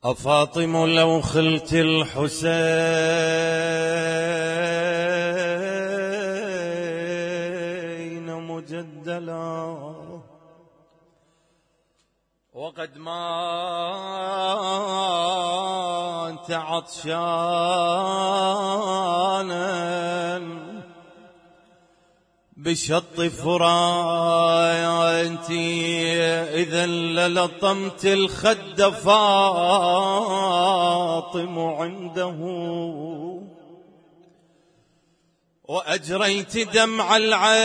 أفاطم لو خلت الحسين مجدلا وقد مات عطشانا بشط فرات إذا للطمت الخد فاطم عنده وأجريت دمع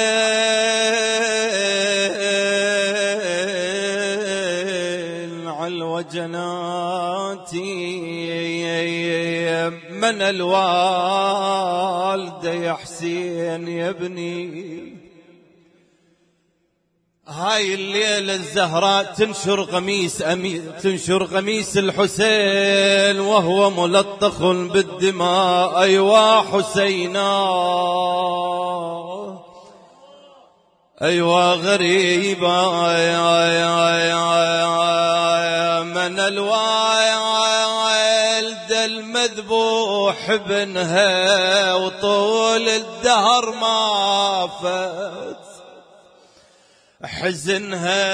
العين على الوجنات من الوالد يا حسين يا ابني. هاي الليلة الزهراء تنشر قميص الحسين وهو ملطخ بالدماء. أيوا حسينا أيوا غريبا من الوالد المذبوح بنها وطول الدهر ما فات حزنها.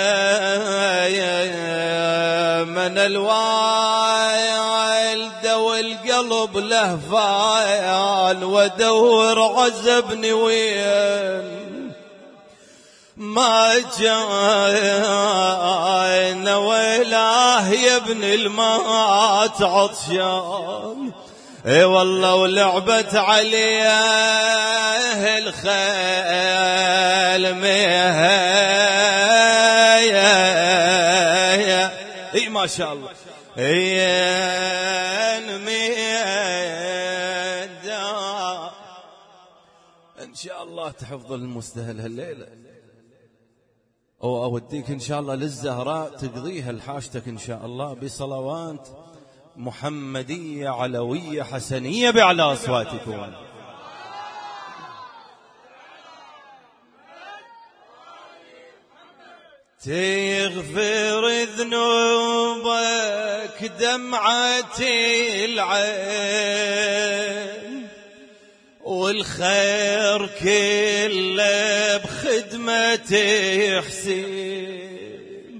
من الوالد والقلب له فايان ودور عزبني وين ما جانا ويلاه يا ابن المات عطشان. اي والله ولعبت عليه الخيل اي ما شاء الله ان شاء الله تحفظ المستهل هالليله أوديك إن شاء الله للزهراء تقضيها لحاجتك إن شاء الله بصلوات محمدية علوية حسنية بأعلى أصواتكم. تغفر ذنوبك دمعة العين والخير كله بخدمة حسين.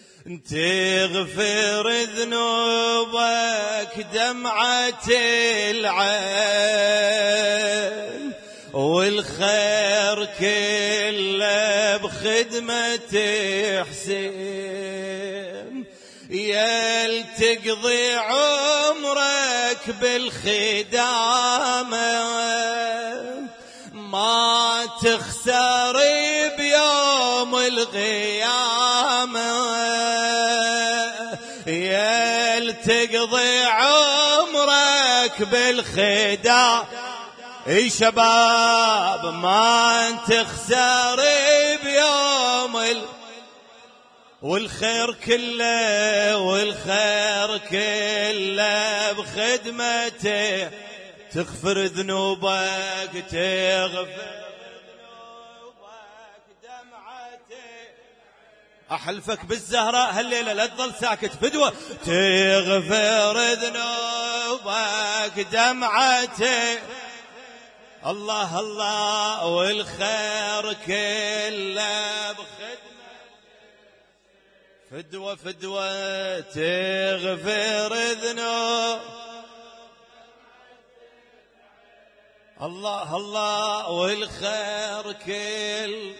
تغفر ذنوبك دمعة العين والخير كله بخدمة حسين. يال تقضي عمرك بالخدامة ما تخسر بيوم القيامة. يال تقضي عمرك بالخدامة اي شباب ما تخسر بيوم والخير كله بخدمته. تغفر ذنوبك دمعته. أحلفك بالزهراء هالليلة لا تظل ساكت فدوة. تغفر ذنوبك دمعته الله الله والخير كله بخدمة فدوة. تغفر ذنوب الله الله والخير كل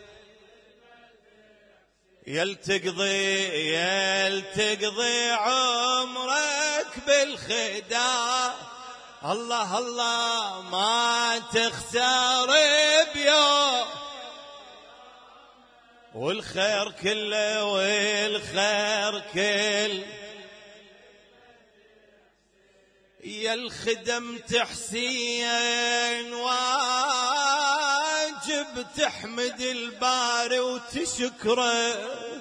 يلتقضي عمرك بالخداع. الله الله ما تخسر بيوم والخير كله يا الخدم تحسين واجب تحمد الباري وتشكره.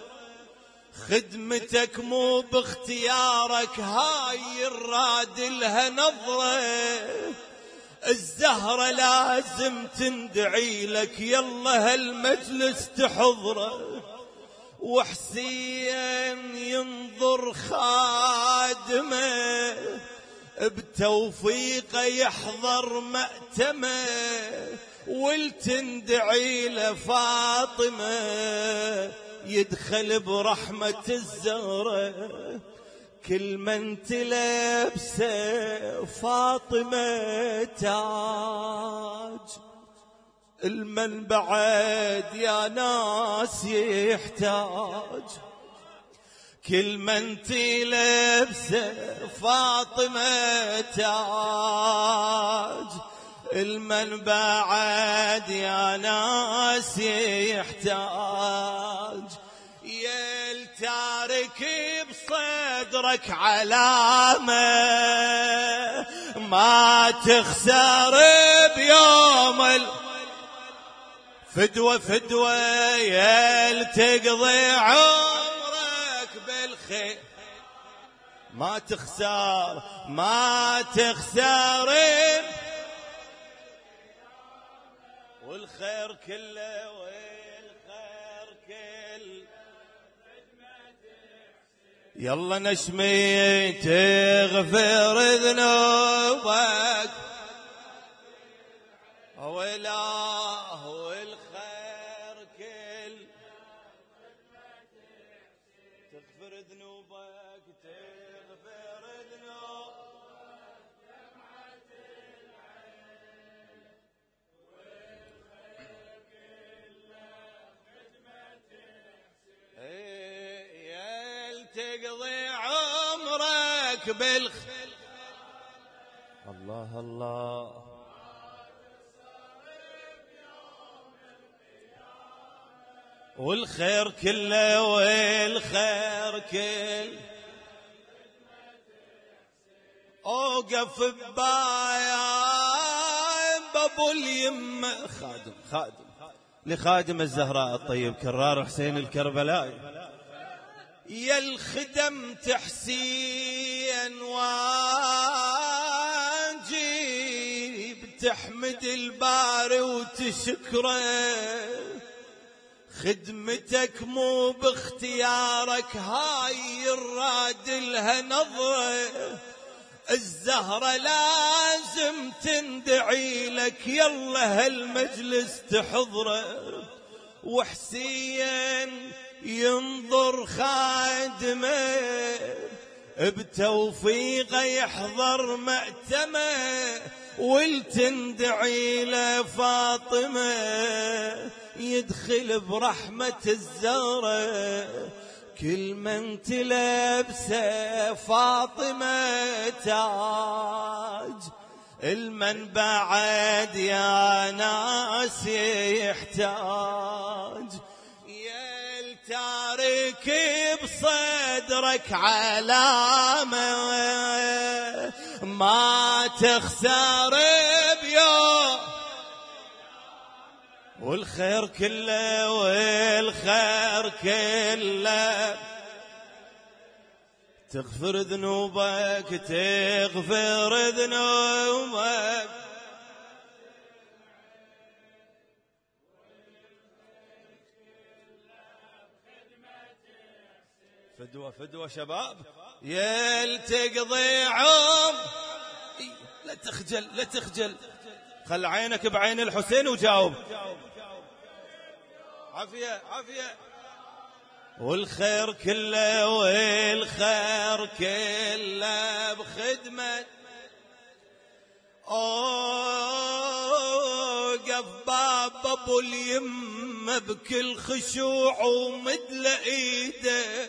خدمتك مو باختيارك هاي الراد لها نظرة. الزهرة لازم تندعي لك يلا هالمجلس تحضره. وحسين ينظر خادم خادمه بتوفيقه يحضر مأتمه والتندعي لفاطمة يدخل برحمة الزهرة كل من تلبسه فاطمة تاج المن بعد يا ناس يحتاج كل من تلبسه فاطمة تاج المن بعد يا ناس يحتاج يا التارك بصدرك علامة ما تخسر بيوم فدوة فدوة يا تقضي عمرك بالخير ما تخسر والخير كله والخير كله يلا نشمي تغفر ذنوبك وإله والخير كله تغفر ذنوبك تغفر تقضي عمرك الله الله والخير كله والخير كله اوقف بابو اليم خادم لخادم الزهراء الطيب كرار حسين الكربلائي يا الخدم تحسين واجب تحمد الباري وتشكره خدمتك مو باختيارك هاي الراد لها نظرة الزهرة لازم تندعي لك يلا هالمجلس تحضره وحسين ينظر خادمه بتوفيقه يحضر مأتمه والتندعي لفاطمة يدخل برحمة الزهرة كل من تلبسه فاطمة تاج المن بعد يا ناس يحتاج يا التارك بصدرك علامة ما تخسر بيوم والخير كله والخير كله تغفر ذنوبك تغفر ذنوبك فدوة شباب يا تقضي عمر لا تخجل خل عينك بعين الحسين وجاوب عافية والخير كله والخير كله بخدمة اوقف باب ابو اليمة بكل خشوع ومد ايدك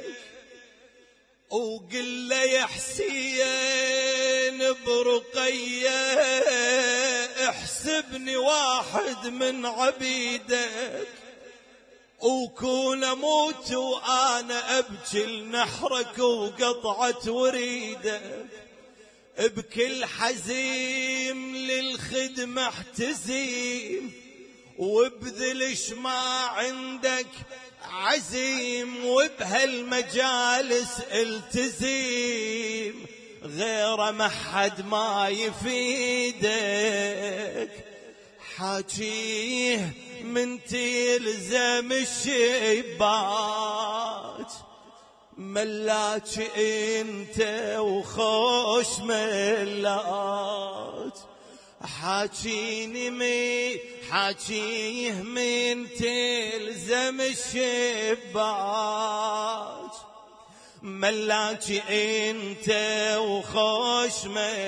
وقل له يا حسين برقية احسبني واحد من عبيدك وكون اموت وانا ابكي لنحرك وقطعة وريدك بكل حزيم للخدمة احتزيم وبذلش ما عندك عزيم وبهالمجالس التزيم غير ما حد ما يفيدك حاجيه من تلزم الشباك ملاك انت وخوش ملاك، حاكيه من تلزم الشباك. ملاك انت وخوش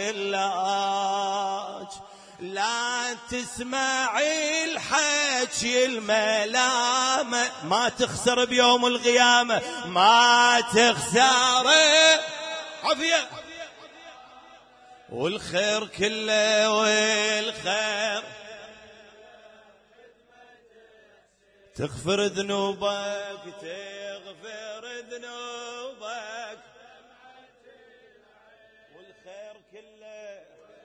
ملاك، لا تسمع الحكي الملامة، ما تخسر بيوم القيامة، ما تخسر عافية والخير كله والخير. تغفر ذنوبك تغفر ذنوبك والخير كله.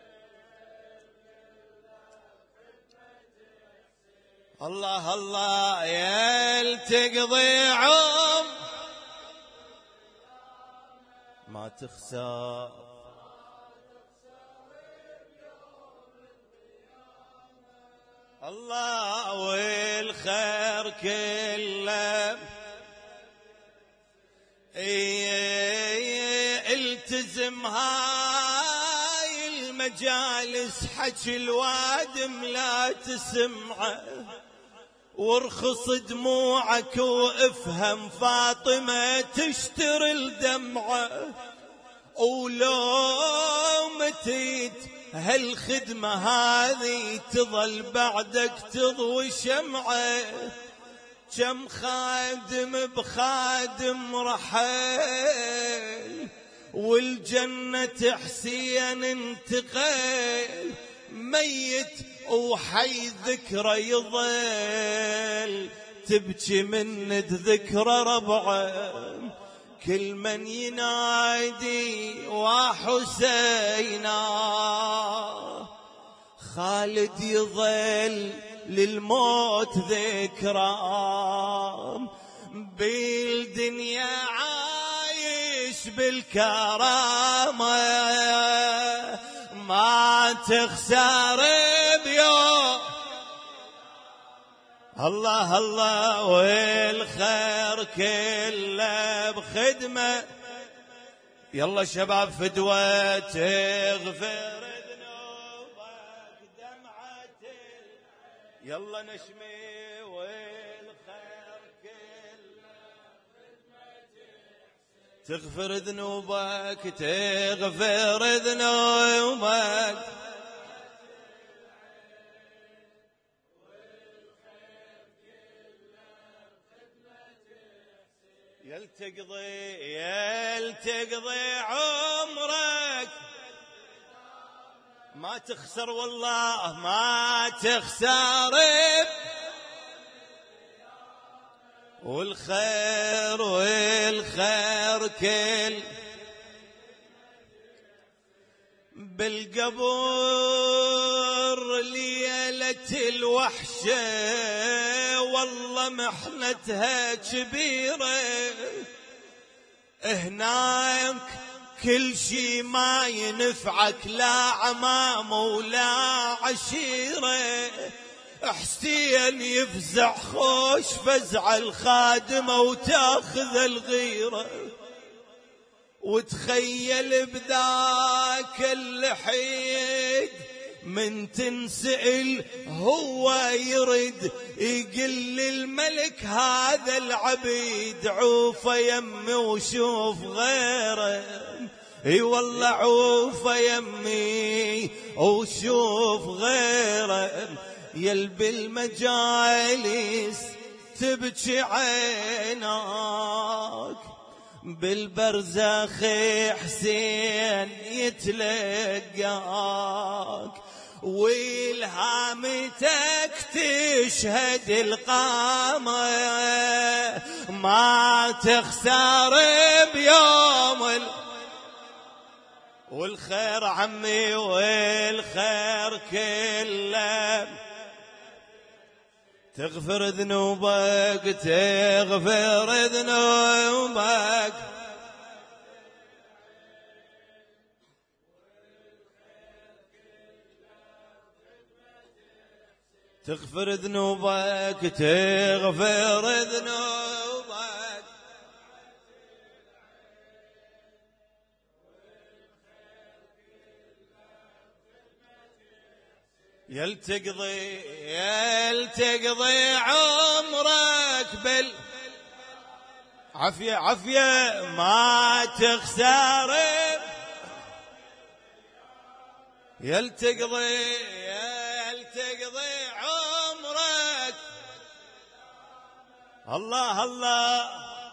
الله الله يا تقضي عم ما تخسر. الله والخير كله. التزم هاي المجالس، حكي الوادم لا تسمعه، وارخص دموعك وافهم فاطمة تشتري الدمعة. ولو متيت هالخدمة هذه تظل بعدك تضوي شمعة. كم خادم بخادم رحل والجنة حسين انتقل، ميت وحي ذكرى يظل تبكي من ذكرى ربعه. كل من ينادي وحسينا خالد يظل للموت ذكرى. بالدنيا عايش بالكرامة ما تخسر بيوم. الله الله والخير كله بخدمة. يلا شباب فدوة تغفر ذنوبك دمعة. يلا نشمي والخير كله تغفر ذنوبك تغفر ذنوبك. يلتقضي عمرك ما تخسر، والله ما تخسر. والخير كل بالقبر ليلة الوحشة، والله محنتها كبيرة. هناك كل شي ما ينفعك، لا عمام ولا عشيرة. حسين يفزع خوش فزع الخادمة وتاخذ الغيرة. وتخيل بذاك اللحيد من تنسئل هو يرد يقل الملك هذا العبيد عوفه يمي وشوف غيره. اي والله عوفه يمي وشوف غيره. يلبي المجالس تبكي عيناك، بالبرزخ حسين يتلقاك. والهامتك تشهد القامة ما تخسر بيوم. والخير عمي والخير كله تغفر ذنوبك تغفر ذنوبك. تغفر ذنوبك تغفر ذنوبك. يلتقضي عمرك عافية عافية ما تخسر يلتقضي عمرك الله الله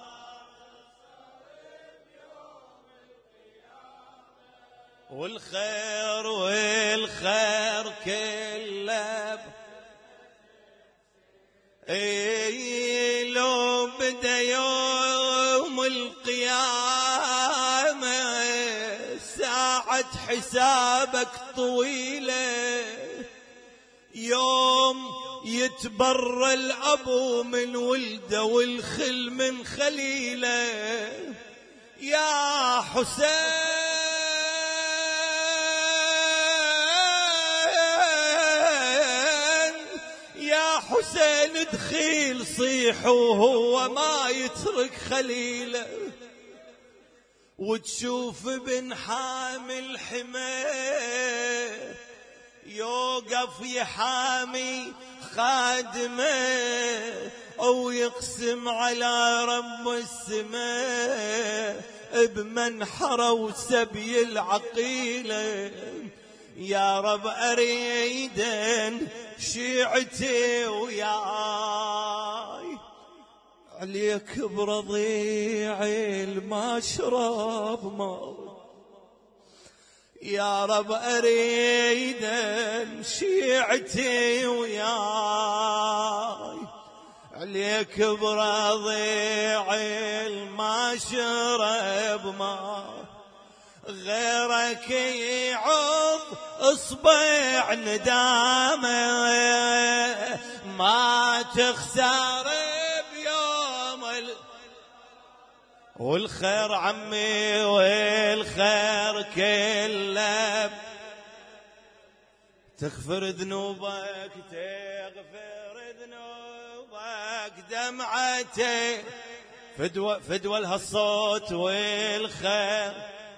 والخير كله لو بدا يوم القيامة ساعة حسابك طويلة يوم يتبرى الأبو من ولده والخل من خليله يا حسين حسين دخيل صيح وهو ما يترك خليله وتشوف بن حامل حماه يوقف يحامي خادمه أو يقسم على رب السماء بمنحره وسبي العقيله يا رب أريدن شيعتي وياي عليك برضيعي المشرب ما يا رب أريدن شيعتي وياي عليك برضيعي المشرب ما غيرك يعض اصبع ندامه ما تخسر بيوم والخير عمي والخير كله تغفر ذنوبك دمعتي فدوى لهالصوت والخير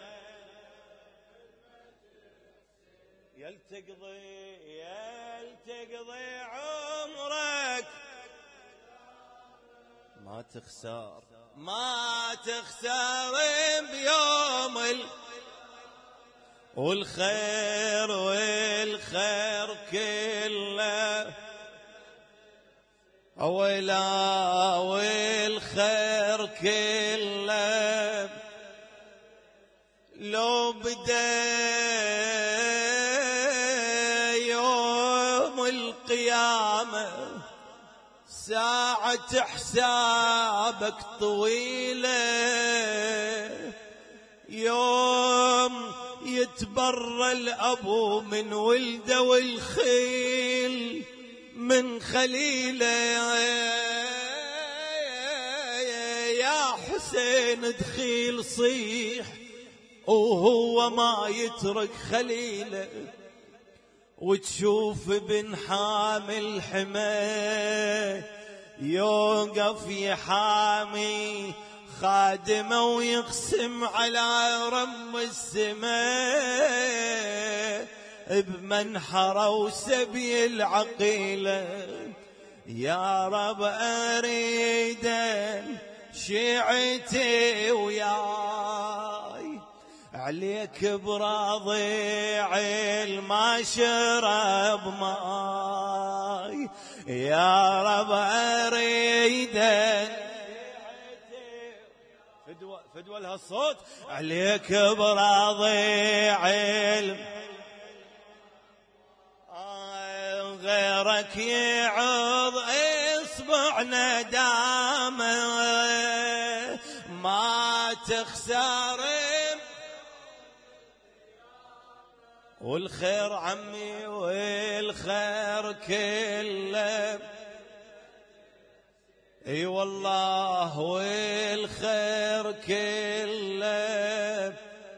يلتقضي عمرك ما تخسر بيوم والخير كله أولا والخير كله لو بدا القيامة ساعة حسابك طويلة يوم يتبرى الأبو من ولده والخيل من خليله يا حسين دخيل صيح وهو ما يترك خليله وتشوف بن حامل حماه يوقف يحامي خادمه ويقسم على رب السماء بمنحره وسبي العقيله يا رب أريد شيعتي وياي عليك برضيع المشرب ماي يا رب أريد فدوى لهالصوت عليك برضيع غيرك يعض اصبع ندامه ما تخسر والخير عمي والخير كله اي والله والخير كله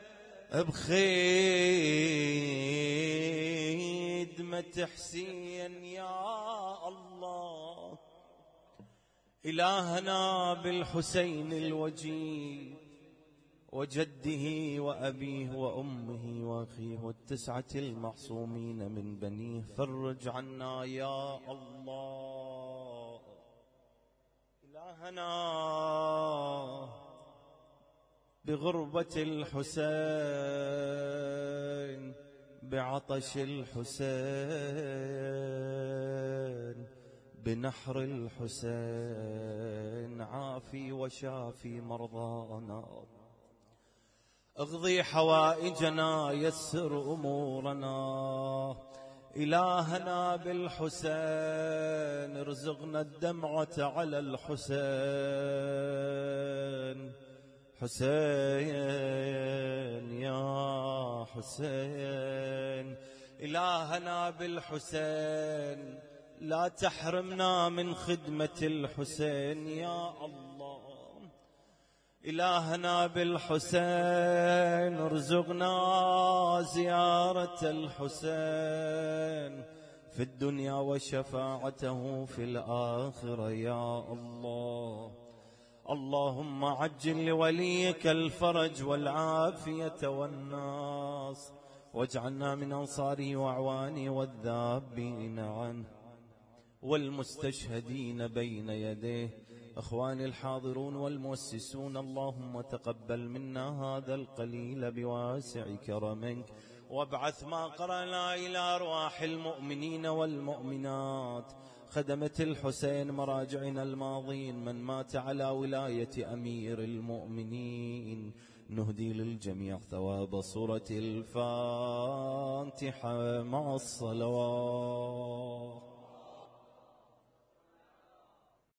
بخدمة حسين يا الله إلهنا بالحسين الوجيه وجده وأبيه وأمه وأخيه والتسعة المعصومين من بنيه. فرج عنا يا الله. إلهنا بغربة الحسين، بعطش الحسين، بنحر الحسين، عافي وشافي مرضانا، اغضي حوائجنا، يسر أمورنا. إلهنا بالحسين، ارزقنا الدمعة على الحسين. حسين يا حسين، إلهنا بالحسين، لا تحرمنا من خدمة الحسين يا الله. إلهنا بالحسين، ارزقنا زيارة الحسين في الدنيا وشفاعته في الآخرة يا الله. اللهم عجل لوليك الفرج والعافية والناصر، واجعلنا من أنصاره وأعوانه والذابين عنه والمستشهدين بين يديه. أخواني الحاضرون والمؤسسون، اللهم تقبل منا هذا القليل بواسع كرمك، وابعث ما قرأنا إلى أرواح المؤمنين والمؤمنات خدمة الحسين مراجعنا الماضين، من مات على ولاية أمير المؤمنين. نهدي للجميع ثواب سورة الفاتحة مع الصلوات.